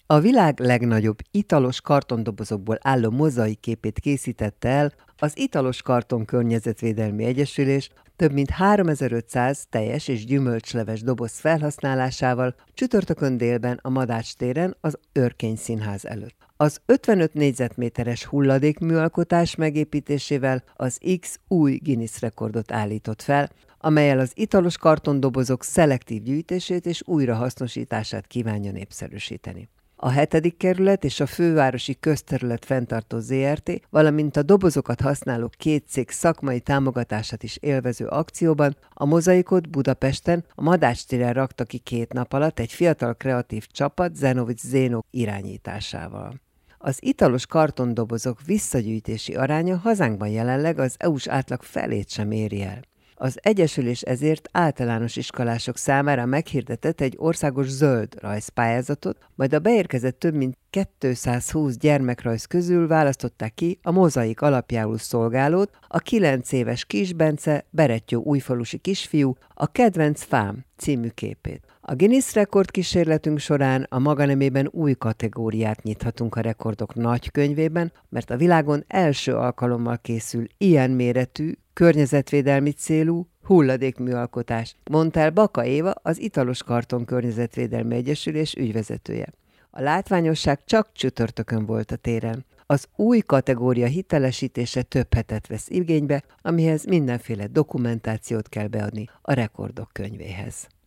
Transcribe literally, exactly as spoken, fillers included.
A világ legnagyobb italos kartondobozokból álló mozaik képét készítette el az Italos Karton Környezetvédelmi Egyesülés több mint háromezer-ötszáz teljes és gyümölcsleves doboz felhasználásával csütörtökön délben a Madács téren az Örkény Színház előtt. Az ötvenöt négyzetméteres hulladékműalkotás megépítésével az X új Guinness rekordot állított fel, amellyel az italos kartondobozok szelektív gyűjtését és újrahasznosítását kívánja népszerűsíteni. A hetedik kerület és a fővárosi közterület fenntartó zé er té, valamint a dobozokat használó két cég szakmai támogatását is élvező akcióban a mozaikot Budapesten a Madács téren rakta ki két nap alatt egy fiatal kreatív csapat Zenovics Zénó irányításával. Az italos kartondobozok visszagyűjtési aránya hazánkban jelenleg az é u-s átlag felét sem éri el. Az Egyesülés ezért általános iskolások számára meghirdetett egy országos zöld rajzpályázatot, majd a beérkezett több mint kétszázhúsz gyermekrajz közül választották ki a mozaik alapjául szolgálót, a kilenc éves Kis Bence Berettyó újfalusi kisfiú a Kedvenc fám című képét. A Guinness rekordkísérletünk során a maga nemében új kategóriát nyithatunk a rekordok nagykönyvében, mert a világon első alkalommal készül ilyen méretű, környezetvédelmi célú hulladékműalkotás, mondta el Baka Éva, az Italos Karton Környezetvédelmi Egyesülés ügyvezetője. A látványosság csak csütörtökön volt a téren. Az új kategória hitelesítése több hetet vesz igénybe, amihez mindenféle dokumentációt kell beadni a rekordok könyvéhez.